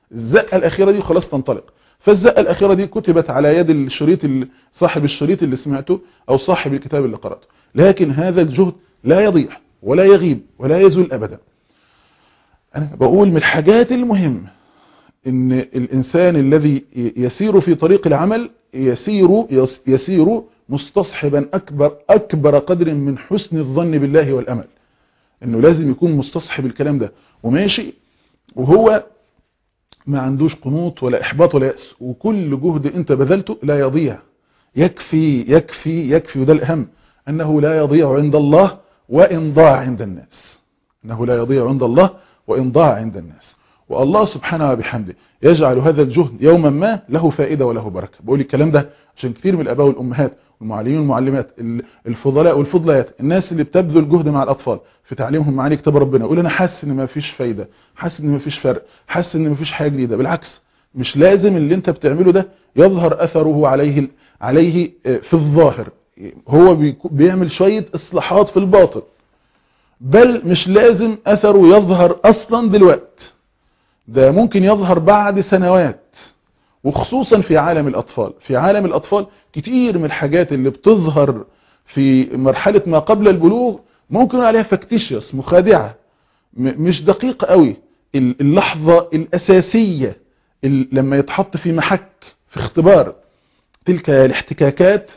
الزقة الأخيرة دي خلاص تنطلق. فالزقة الأخيرة دي كتبت على يد الشريط صاحب الشريط اللي سمعته أو صاحب الكتاب اللي قرأته، لكن هذا الجهد لا يضيع ولا يغيب ولا يزول أبدا. أنا بقول من الحاجات المهمة إن الإنسان الذي يسير في طريق العمل يسير يسير مستصحبا أكبر أكبر قدر من حسن الظن بالله والأمل، إنه لازم يكون مستصحب الكلام ده وماشي وهو ما عندوش قنوط ولا إحباط ولا يأس، وكل جهد أنت بذلته لا يضيع، يكفي يكفي يكفي، وده الأهم، أنه لا يضيع عند الله وإن ضاع عند الناس، أنه لا يضيع عند الله وإن ضاع عند الناس. والله سبحانه وبحمده يجعل هذا الجهد يوما ما له فائدة وله بركة. بقول الكلام ده عشان كثير من الآباء والأمهات والمعلمين والمعلمات الفضلاء والفضليات، الناس اللي بتبذل جهد مع الأطفال في تعليمهم معاني كتاب ربنا، يقول أنا حاسس إن ما فيش فايدة، حاسس إن ما فيش فرق، حاسس إن ما فيش حاجة جديدة. بالعكس، مش لازم اللي أنت بتعمله ده يظهر أثره عليه عليه في الظاهر، هو بيعمل شوية إصلاحات في الباطن، بل مش لازم أثره يظهر أصلا دلوقتي، ده ممكن يظهر بعد سنوات. وخصوصا في عالم الأطفال، في عالم الأطفال كتير من الحاجات اللي بتظهر في مرحلة ما قبل البلوغ ممكن عليها فاكتيشيوس، مخادعة، مش دقيقة قوي. اللحظة الأساسية لما يتحط في محك في اختبار تلك الاحتكاكات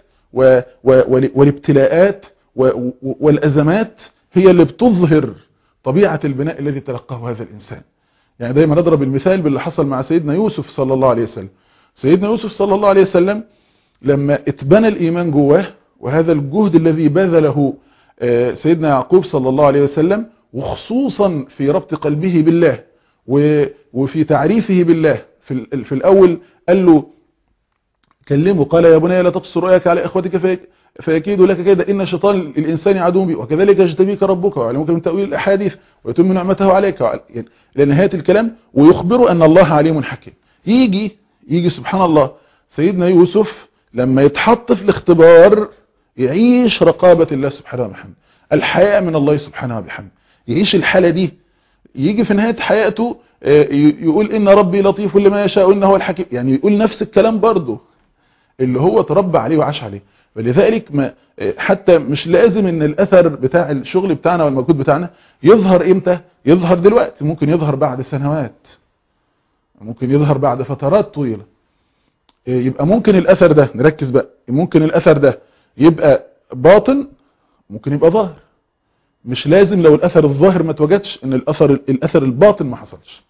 والابتلاءات والأزمات هي اللي بتظهر طبيعة البناء الذي تلقاه هذا الإنسان. يعني دايما نضرب المثال باللي حصل مع سيدنا يوسف صلى الله عليه وسلم. سيدنا يوسف صلى الله عليه وسلم لما اتبنى الإيمان جواه، وهذا الجهد الذي بذله سيدنا يعقوب صلى الله عليه وسلم، وخصوصا في ربط قلبه بالله وفي تعريفه بالله، في الأول قال له كلمه قال يا بني لا تقص رؤياك على إخوتك فيكيدوا لك كيدا إن شيطان الإنسان عدو بي وكذلك يجتبيك ربك ويعلمك من تأويل الأحاديث ويتم نعمته عليك يعني لنهاية الكلام، ويخبر أن الله عليم حكيم. يجي يجي سبحان الله سيدنا يوسف لما يتحط في الاختبار يعيش رقابة الله سبحانه وبحمده، الحياء من الله سبحانه وبحمده، يعيش الحالة دي. يجي في نهاية حياته يقول إن ربي لطيف لما يشاء إنه هو الحكيم، يعني يقول نفس الكلام برضه اللي هو تربى عليه وعاش عليه. ولذلك ما حتى مش لازم ان الاثر بتاع الشغل بتاعنا والمجهود بتاعنا يظهر امتى، يظهر دلوقتي، ممكن يظهر بعد سنوات، ممكن يظهر بعد فترات طويلة. يبقى ممكن الاثر ده، نركز بقى، ممكن الاثر ده يبقى باطن، ممكن يبقى ظاهر. مش لازم لو الاثر الظاهر ما توجدش ان الاثر الاثر الباطن ما حصلش.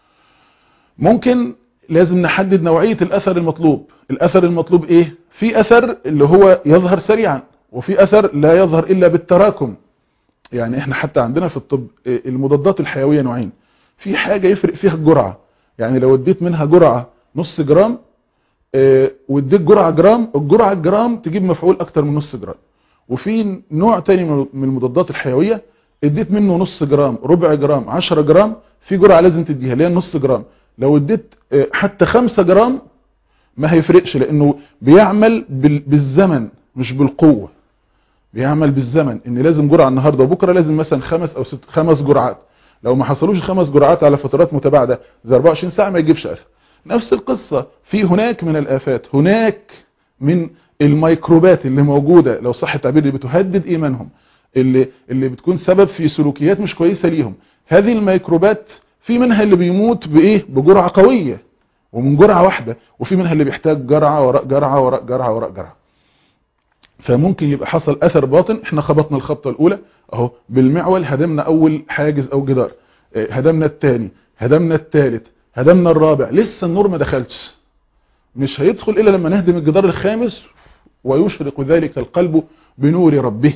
ممكن لازم نحدد نوعية الاثر المطلوب. الاثر المطلوب ايه؟ في اثر اللي هو يظهر سريعا، وفي اثر لا يظهر الا بالتراكم. يعني احنا حتى عندنا في الطب المضادات الحيوية نوعين، في حاجة يفرق فيها الجرعة، يعني لو اديت منها جرعة نص جرام اه واديت جرعة جرام، الجرعة الجرام تجيب مفعول اكتر من نص جرام. وفي نوع تاني من المضادات الحيوية اديت منه نص جرام، ربع جرام، عشرة جرام، في جرعة لازم تديها اللي هي نص جرام. لو اديت اه حتى خمسة جرام ما هيفرقش، لانه بيعمل بالزمن مش بالقوة، بيعمل بالزمن، ان لازم جرعة النهاردة وبكرة لازم مثلا خمس او ست خمس جرعات. لو ما حصلوش خمس جرعات على فترات متباعدة زي أربعة وعشرين ساعة ما يجيبش اثر. نفس القصة في هناك من الآفات، هناك من الميكروبات اللي موجودة لو صح التعبير اللي بتهدد ايمانهم، اللي اللي بتكون سبب في سلوكيات مش كويسة ليهم. هذه الميكروبات في منها اللي بيموت بايه؟ بجرعة قوية ومن جرعة واحدة، وفي منها اللي بيحتاج جرعة وراء جرعة وراء جرعة وراء جرعة. فممكن يبقى حصل اثر باطن، احنا خبطنا الخبطة الاولى اهو بالمعول، هدمنا اول حاجز او جدار، هدمنا الثاني، هدمنا الثالث، هدمنا الرابع، لسه النور ما دخلش، مش هيدخل الا لما نهدم الجدار الخامس ويشرق ذلك القلب بنور ربه،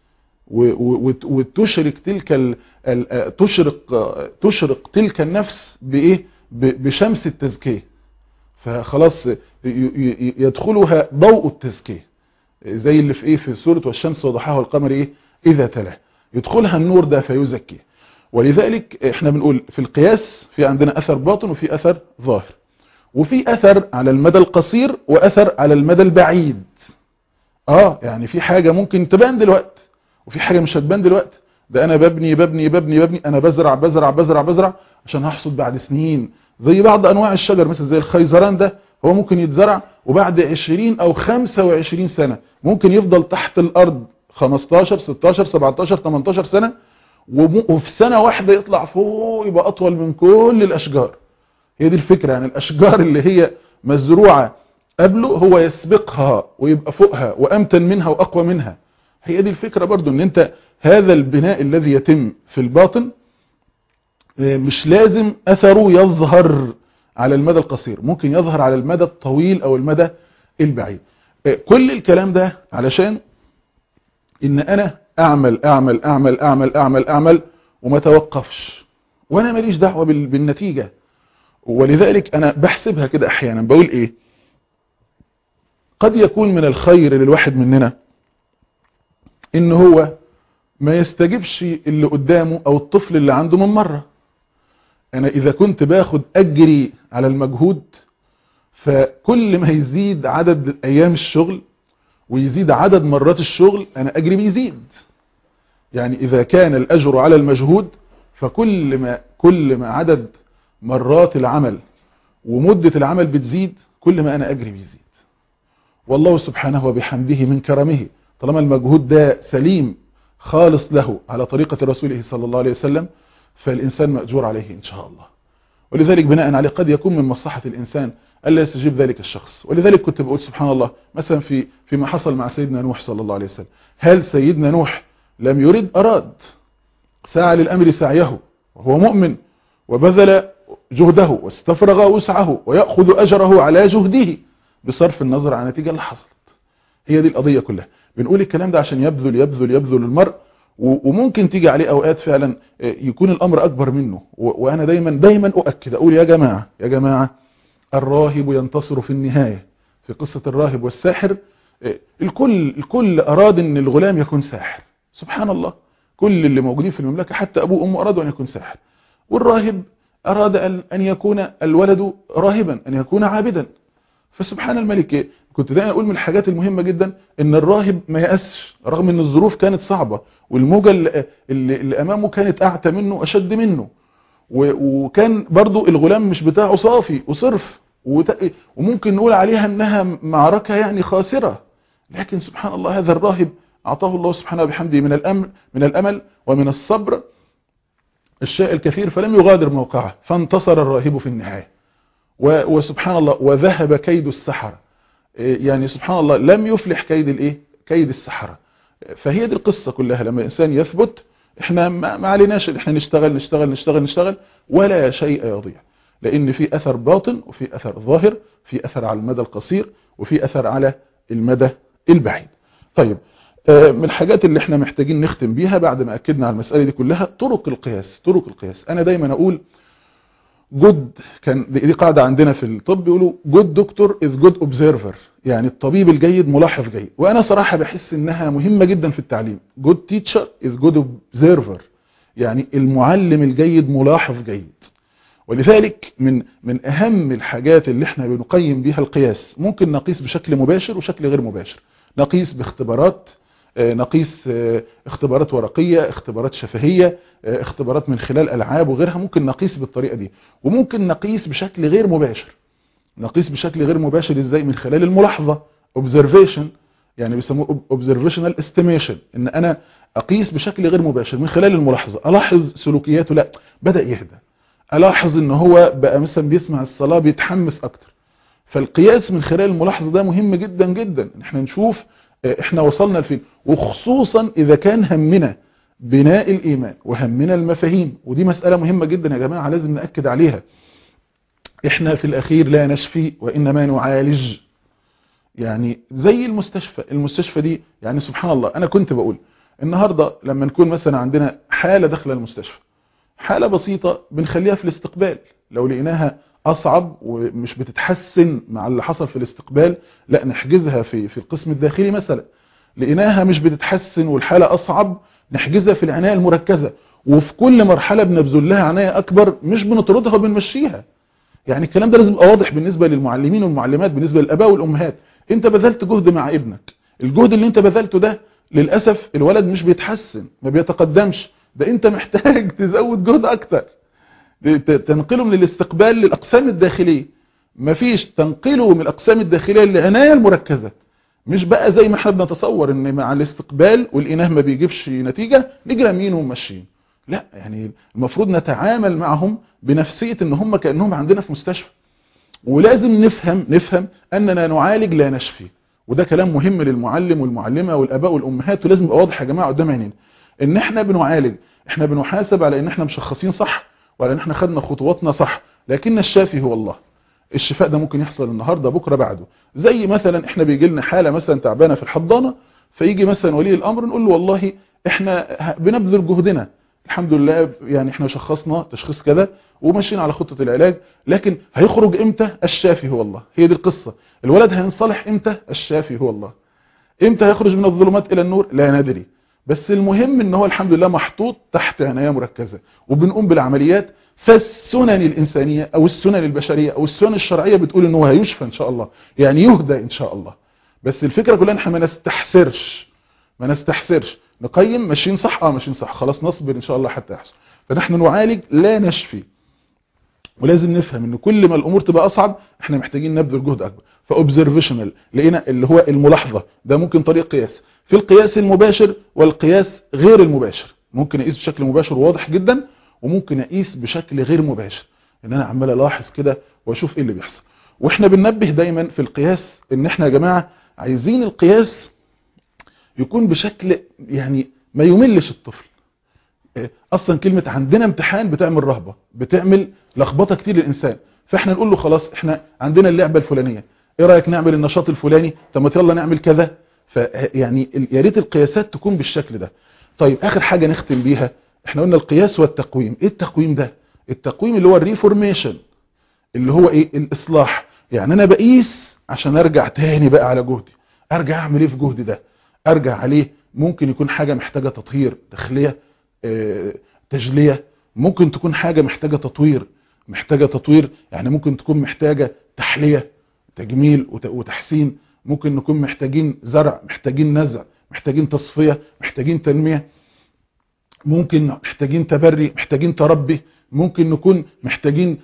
وتشرق تلك ال تشرق تشرق تلك النفس بايه؟ بشمس التزكية، فخلاص يدخلها ضوء التزكية، زي اللي في ايه في سورة والشمس وضحاها والقمر ايه اذا تلاه، يدخلها النور ده فيزكيه. ولذلك احنا بنقول في القياس في عندنا اثر باطن وفي اثر ظاهر، وفي اثر على المدى القصير واثر على المدى البعيد. اه يعني في حاجة ممكن تبان دلوقتي وفي حاجة مش هتبان دلوقتي. ده انا ببني ببني ببني ببني انا بزرع بزرع بزرع بزرع عشان هحصد بعد سنين، زي بعض انواع الشجر مثلا زي الخيزران ده، هو ممكن يتزرع وبعد عشرين او خمسة وعشرين سنة ممكن يفضل تحت الارض خمستاشر ستاشر سبعتاشر تمنتاشر سنة، وفي سنة واحدة يطلع فوق يبقى اطول من كل الاشجار. هي دي الفكرة، يعني الاشجار اللي هي مزروعة قبله هو يسبقها ويبقى فوقها وامتن منها واقوى منها. هي دي الفكرة برضو، ان انت هذا البناء الذي يتم في الباطن مش لازم اثره يظهر على المدى القصير، ممكن يظهر على المدى الطويل او المدى البعيد. كل الكلام ده علشان ان انا اعمل اعمل اعمل اعمل اعمل اعمل وما توقفش، وانا ماليش دعوة بالنتيجة. ولذلك انا بحسبها كده احيانا، بقول ايه، قد يكون من الخير للواحد مننا ان هو ما يستجبش اللي قدامه او الطفل اللي عنده من مرة. انا اذا كنت باخد اجري على المجهود، فكل ما يزيد عدد ايام الشغل ويزيد عدد مرات الشغل انا اجري بيزيد. يعني اذا كان الاجر على المجهود، فكل ما كل ما عدد مرات العمل ومدة العمل بتزيد، كل ما انا اجري بيزيد. والله سبحانه وبحمده من كرمه، طالما المجهود ده سليم خالص له على طريقة رسوله صلى الله عليه وسلم، فالإنسان مأجور عليه إن شاء الله. ولذلك بناء عليه قد يكون من مصلحة الإنسان ألا يستجيب ذلك الشخص. ولذلك كنت بقول سبحان الله مثلا في فيما حصل مع سيدنا نوح صلى الله عليه وسلم، هل سيدنا نوح لم يرد؟ أراد، سعى للأمر سعيه وهو مؤمن وبذل جهده واستفرغ وسعه ويأخذ أجره على جهده بصرف النظر عن النتيجة اللي حصلت. هي دي القضية كلها. بنقول الكلام ده عشان يبذل يبذل يبذل المرء، وممكن تيجي عليه اوقات فعلا يكون الامر اكبر منه. وانا دايما دايما اؤكد اقول يا جماعة يا جماعة الراهب ينتصر في النهاية. في قصة الراهب والساحر، الكل الكل اراد ان الغلام يكون ساحر، سبحان الله. كل اللي موجودين في المملكة حتى ابوه وامه ارادوا ان يكون ساحر، والراهب اراد ان يكون الولد راهبا، ان يكون عابدا. فسبحان الملك، كنت دائما اقول من الحاجات المهمة جدا ان الراهب ما يأسش رغم ان الظروف كانت صعبة، والموجة اللي, اللي امامه كانت اعتى منه اشد منه، وكان برضو الغلام مش بتاعه صافي وصرف، وممكن نقول عليها انها معركة يعني خاسرة، لكن سبحان الله هذا الراهب اعطاه الله سبحانه وبحمده من الامل من الامل ومن الصبر الشيء الكثير، فلم يغادر موقعه، فانتصر الراهب في النهاية. وسبحان الله وذهب كيد السحرة، يعني سبحان الله لم يفلح كيد الايه كيد السحرة. فهي دي القصة كلها. لما الانسان يثبت، احنا ما عليناش احنا نشتغل نشتغل نشتغل نشتغل ولا شيء يضيع، لان في اثر باطن وفي اثر ظاهر، في اثر على المدى القصير وفي اثر على المدى البعيد. طيب، من الحاجات اللي احنا محتاجين نختم بيها بعد ما اكدنا على المسألة دي كلها طرق القياس. طرق القياس انا دايما اقول جود، كان دي قاعدة عندنا في الطب يقولوا جود دكتور از جود اوبزيرفر، يعني الطبيب الجيد ملاحظ جيد. وانا صراحة بحس انها مهمة جدا في التعليم. جود تيتشر از جود اوبزيرفر، يعني المعلم الجيد ملاحظ جيد. ولذلك من من اهم الحاجات اللي احنا بنقيم بيها القياس، ممكن نقيس بشكل مباشر وشكل غير مباشر. نقيس باختبارات، نقيس اختبارات ورقية، اختبارات شفهية، اختبارات من خلال ألعاب وغيرها، ممكن نقيس بالطريقة دي. وممكن نقيس بشكل غير مباشر. نقيس بشكل غير مباشر ازاي؟ من خلال الملاحظة، observation، يعني بيسموه observational estimation، ان انا اقيس بشكل غير مباشر من خلال الملاحظة، الاحظ سلوكياته لا بدأ يهدى، الاحظ ان هو بقى مثلا بيسمع الصلاة بيتحمس اكتر. فالقياس من خلال الملاحظة ده مهم جدا جدا، احنا نشوف احنا وصلنا لفين، وخصوصا اذا كان همنا بناء الايمان وهمنا المفاهيم. ودي مسألة مهمة جدا يا جماعة لازم نأكد عليها. احنا في الاخير لا نشفي وانما نعالج. يعني زي المستشفى المستشفى دي، يعني سبحان الله انا كنت بقول النهاردة لما نكون مثلا عندنا حالة داخل المستشفى، حالة بسيطة بنخليها في الاستقبال، لو لقيناها اصعب ومش بتتحسن مع اللي حصل في الاستقبال، لا نحجزها في في القسم الداخلي مثلا. لقيناها مش بتتحسن والحالة اصعب، نحجزها في العناية المركزة. وفي كل مرحلة بنبذل لها عناية اكبر، مش بنطردها وبنمشيها. يعني الكلام ده لازم يبقى واضح بالنسبة للمعلمين والمعلمات، بالنسبة للاباء والامهات. انت بذلت جهد مع ابنك، الجهد اللي انت بذلته ده للأسف الولد مش بيتحسن، ما بيتقدمش، ده انت محتاج تزود جهد اكتر، تنقله من الاستقبال للأقسام الداخلية، مفيش تنقله من الأقسام الداخلية للعناية المركزة. مش بقى زي ما احنا بنتصور ان مع الاستقبال والإناه ما بيجيبش نتيجة نجري مين وماشيين. لا، يعني المفروض نتعامل معهم بنفسية ان هم كأنهم عندنا في مستشفى. ولازم نفهم نفهم أننا نعالج لا نشفي، وده كلام مهم للمعلم والمعلمة والآباء والأمهات، ولازم يبقى واضح يا جماعة قدام عينينا ان احنا بنعالج، احنا بنحاسب على ان احنا مشخصين صح وعلى ان احنا خدنا خطواتنا صح، لكن الشافي هو الله. الشفاء ده ممكن يحصل النهارده بكره بعده. زي مثلا احنا بيجي لنا حاله مثلا تعبانه في الحضانه، فيجي مثلا ولي الامر نقول له والله احنا بنبذل جهدنا الحمد لله، يعني احنا شخصنا تشخيص كذا وماشيين على خطه العلاج، لكن هيخرج امتى؟ الشافي هو الله. هي دي القصه. الولد هينصلح امتى؟ الشافي هو الله. امتى هيخرج من الظلمات الى النور؟ لا ندري، بس المهم ان هو الحمد لله محطوط تحت عناية مركزة وبنقوم بالعمليات. فالسنن الإنسانية او السنن البشرية او السنن الشرعية بتقول ان هو هيشفى ان شاء الله، يعني يهدى ان شاء الله. بس الفكرة كلها احنا ما نستحسرش ما نستحسرش نقيم ماشيين صح اه ماشيين صح خلاص نصبر ان شاء الله حتى يحصل. فنحن نعالج لا نشفي، ولازم نفهم ان كل ما الامور تبقى اصعب احنا محتاجين نبذل جهد اكبر. فاوبزرفيشنال لقينا اللي هو الملاحظة، ده ممكن طريق قياس. في القياس المباشر والقياس غير المباشر، ممكن اقيس بشكل مباشر واضح جدا، وممكن اقيس بشكل غير مباشر ان انا عمال الاحظ كده واشوف ايه اللي بيحصل. واحنا بننبه دايما في القياس ان احنا يا جماعة عايزين القياس يكون بشكل يعني ما يملش الطفل. اصلا كلمة عندنا امتحان بتعمل رهبة، بتعمل لخبطة كتير للانسان. فاحنا نقول له خلاص احنا عندنا اللعبة الفلانية، ايه رأيك نعمل النشاط الفلاني؟ طب ما يلا نعمل كذا. فيعني يا ريت القياسات تكون بالشكل ده. طيب اخر حاجة نختم بيها، احنا قلنا القياس والتقويم. ايه التقويم ده؟ التقويم اللي هو الريفورميشن، اللي هو ايه؟ الاصلاح. يعني انا بقيس عشان ارجع تاني بقى على جهدي، ارجع اعمل ايه في جهدي ده، ارجع عليه. ممكن يكون حاجة محتاجة تطهير، تخلية، اه تجلية. ممكن تكون حاجة محتاجة تطوير محتاجة تطوير يعني ممكن تكون محتاجة تحلية، تجميل وتحسين. ممكن نكون محتاجين زرع، محتاجين نزع، محتاجين تصفية، محتاجين تنمية. ممكن محتاجين تبري، محتاجين تربي. ممكن نكون محتاجين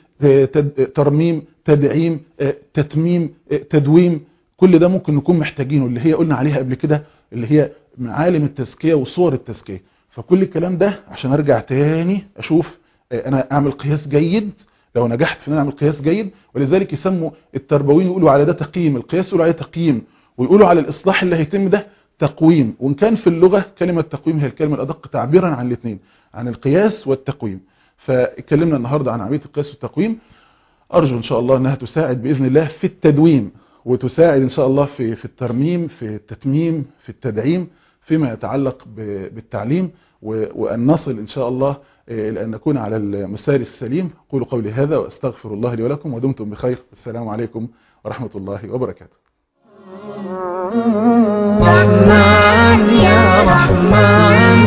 ترميم، تدعيم، تتميم، تدويم. كل ده ممكن نكون محتاجينه، اللي هي قلنا عليها قبل كده اللي هي معالم التزكية وصور التزكية. فكل الكلام ده عشان ارجع تاني اشوف انا اعمل قياس جيد. لو نجحت في ان اعمل قياس جيد، ولذلك يسموا التربويين يقولوا على ده تقييم، القياس يقولوا عليه تقييم، ويقولوا على الاصلاح اللي هيتم ده تقويم. وان كان في اللغة كلمة تقويم هي الكلمة الادق تعبيرا عن الاثنين، عن القياس والتقويم. فاتكلمنا النهاردة عن عملية القياس والتقويم. ارجو ان شاء الله انها تساعد باذن الله في التدويم، وتساعد ان شاء الله في في الترميم، في التتميم، في التدعيم، فيما يتعلق بالتعليم، وان نصل ان شاء الله لأن نكون على المسار السليم. قولوا قولي هذا وأستغفر الله لي ولكم، ودمتم بخير. السلام عليكم ورحمة الله وبركاته. رحمن يا رحمن